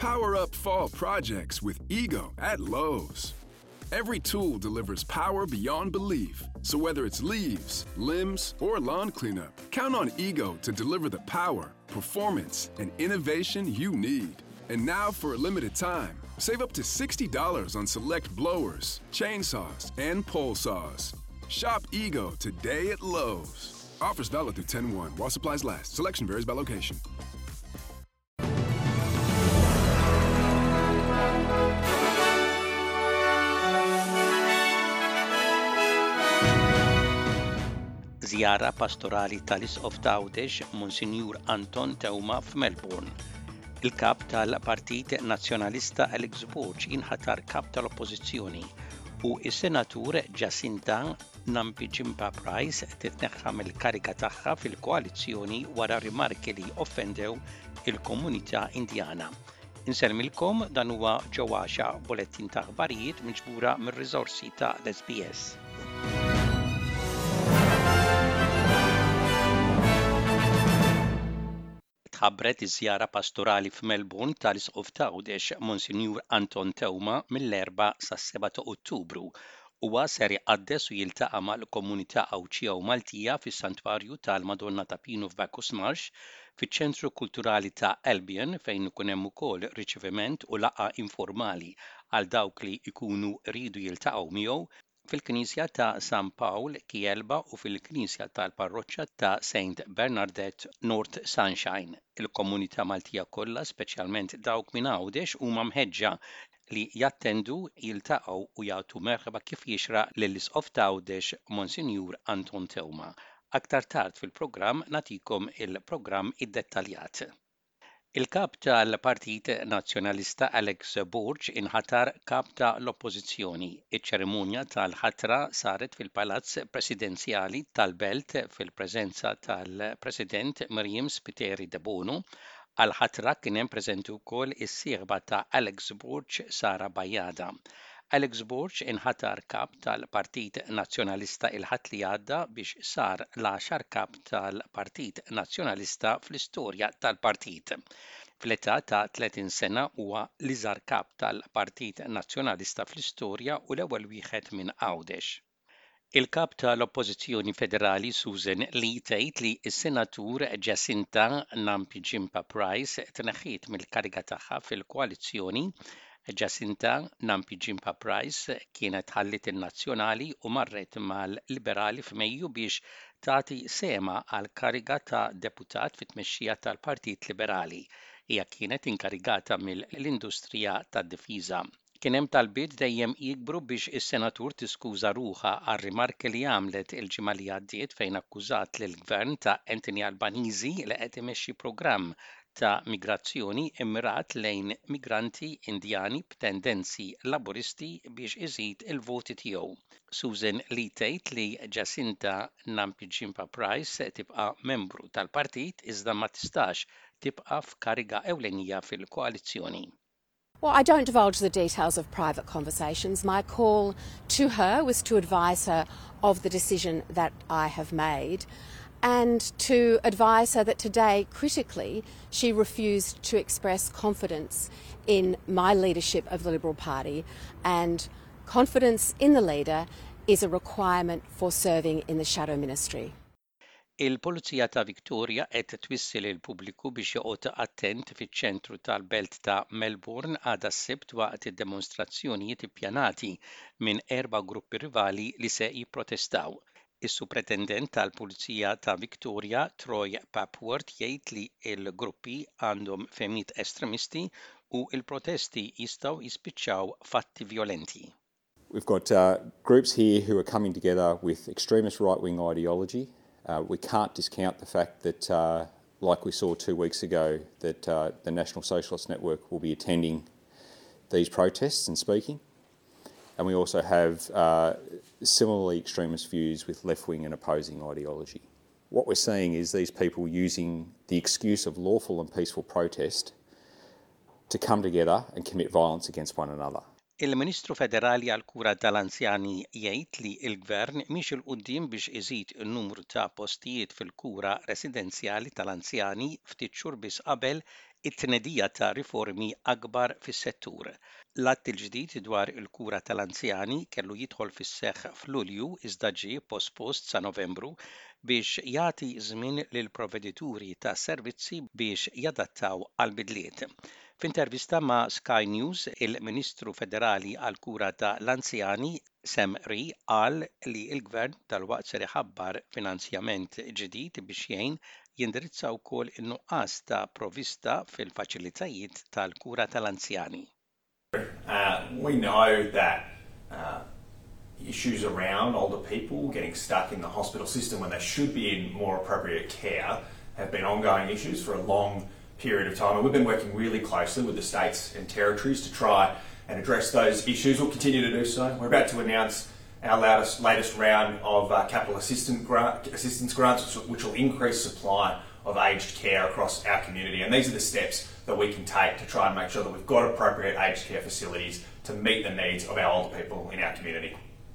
Power up fall projects with Ego at Lowe's. Every tool delivers power beyond belief. So whether it's leaves, limbs, or lawn cleanup, count on Ego to deliver the power, performance, and innovation you need. And now for a limited time, save up to $60 on select blowers, chainsaws, and pole saws. Shop Ego today at Lowe's. Offers valid through 10/1 while supplies last. Selection varies by location. Żjara pastorali tal-Isqof ta' Għawdex Monsinjur Anton Tewma f'Melbourne. Il-kap tal-Partit Nazzjonalista Alex Borg inħatar kap tal-Oppożizzjoni u s-Senatur Jacinta Nampijinpa Price titneħħa mill-kariga tagħha fil-koalizzjoni wara rimarki li offendew il-komunità Indjana. Insellmilkom dan huwa ġewwaxa bulettin ta' aħbarijiet miġbura mir-riżorsi ta' l-SBS. Tħabbret iż-żjara pastorali f'Melbourne tal-Isqof ta' Għawdex Monsinjur Anton Tewma mill-4 sas-7 ta' Ottubru. Huwa ser iqaddes u jiltaqa' mal-komunità Awċija u Maltija fis-Santwarju tal-Madonna ta' Pinu f'Bacchus Marsh, fiċ-Ċentru Kulturali ta' Albion fejn ikun hemm ukoll riċeviment u laqgħa informali għal dawk li jkunu rridu jiltaqgħu miegħu fil-Knisja ta' San Pawl Kielba u fil-Knisja tal-Parroċċja ta' St. Bernadette North Sunshine. Il-komunità Maltija kollha, speċjalment dawk minn Għawdex, huma mħeġġa li jattendu, jiltaqgħu u jagħtu merħba kif jixraq lill-Isqof ta' Għawdex Monsinjur Anton Tewma. Aktar tard fil-programm nagħtikom il-programm iddettaljat. Il-kap tal-Partit Nazzjonalista Alex Borg inħatar kap tal-Oppożizzjoni. Iċ-ċerimonja tal-ħatra saret fil-Palazz Presidenzjali tal-Belt fil-preżenza tal-President Miriam Spiteri de Bono. Għal-ħatra kien hemm preżenti wkoll is-sieħba ta' Alex Borg Sara Bajjada. Alex Borg inħatar kap tal-Partit Nazzjonalista il-ħadd li għadda biex sar l-10 kap tal-Partit Nazzjonalista fl-istorja tal-partit. Fl-età ta' 30 sena huwa l-iżgħar kap tal-Partit Nazzjonalista fl-istorja u l-ewwel wieħed minn Għawdex. Il-kap tal-Oppożizzjoni Federali Susan Lee tgħid li s-Senatur Jacinta Nampijinpa Price tneħħiet mill-kariga tagħha fil-koalizzjoni. Jacinta Nampijinpa Price kienet ħallit in-Nazzjonali u marret mal-Liberali f'Mejju biex tagħti sema għal kariga ta' deputat fit-tmexxija tal-Partit Liberali. Hija kienet inkarigata mill-Industrija tad-Difiża. Kien hemm talbiet dejjem jikbru biex is-Senatur tiskuża ruħha għar-rimarki li għamlet il-ġimgħa li għaddiet fejn akkużat lill-Gvern ta' Anthony Albanese li qed imexxi programm ta' migrazzjoni immirat lejn migranti Indjani b'tendenzi laburisti biex iżid il-voti tiegħu. Susan Lee tgħid li Jacinta Nampijinpa Price tibqa' membru tal-partit iżda ma tistax tibqa' f'kariga ewlenija fil-koalizzjoni. Well, I don't divulge the details of private conversations. My call to her was to advise her of the decision that I have made and to advise her that today, critically, she refused to express confidence in my leadership of the Liberal Party, and confidence in the leader is a requirement for serving in the shadow ministry. Il-Pulizija ta' Victoria qed twissil il-pubbliku biex joqgħod attent fiċ-ċentru tal-Belt ta' Melbourne għada s-sibt waqt id-demonstrazzjonijiet ippjanati minn 4 gruppi rivali li se jipprotestaw. Is-Supretendent tal-Pulizija ta' Victoria, Troy Papworth, jgħid li l-gruppi għandhom fehmiet estremisti u l-protesti jistgħu jispiċċaw fatti vjolenti. We've got groups here who are coming together with extremist right-wing ideology. We can't discount the fact that, like we saw 2 weeks ago, that the National Socialist Network will be attending these protests and speaking. And we also have similarly extremist views with left-wing and opposing ideology. What we're seeing is these people using the excuse of lawful and peaceful protest to come together and commit violence against one another. Il-Ministru Federali għall-Kura tal-Anzjani jgħid li l-Gvern miex il quddiem biex iżid in-numru ta' postijiet fil-kura residenzjali tal-anzjani ftit xhur biss qabel it-tnedija ta' riformi akbar fis-settur. L-att il-ġdid dwar il-kura tal-anzjani kellu jidħol fis-seħħ f'Lulju iżda ġie pospost sa' Novembru biex jagħti żmien lill-provvedituri ta' servizzi biex jadattaw għall-bidliet. F'intervista ma' Sky News, il-Ministru Federali għall-Kura tal-Anzjani Sam Rhee qal li l-Gvern dalwaqt ser iħabbar finanzjament ġdid biex jgħin jindirizza wkoll in-nuqqas ta' provvista fil-faċilitajiet tal-kura tal-anzjani. We know that issues around older people getting stuck in the hospital system when they should be in more appropriate care have been ongoing issues for a long period of time, and we've been working really closely with the states and territories to try and address those issues. We'll continue to do so. We're about to announce our latest round of capital assistance grants, which will increase supply of aged care across our community, and these are the steps that we can take to try and make sure that we've got appropriate aged care facilities to meet the needs of our older people in our community.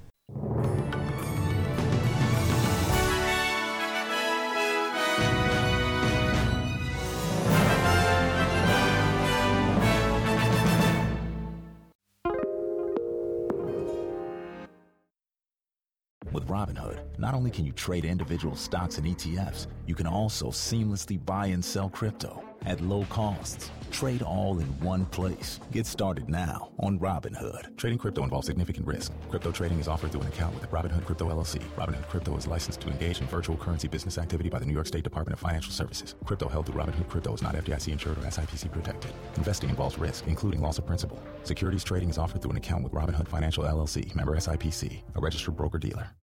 With Robinhood, not only can you trade individual stocks and ETFs, you can also seamlessly buy and sell crypto at low costs. Trade all in one place. Get started now on Robinhood. Trading crypto involves significant risk. Crypto trading is offered through an account with Robinhood Crypto LLC. Robinhood Crypto is licensed to engage in virtual currency business activity by the New York State Department of Financial Services. Crypto held through Robinhood Crypto is not FDIC insured or SIPC protected. Investing involves risk, including loss of principal. Securities trading is offered through an account with Robinhood Financial LLC, member SIPC, a registered broker-dealer.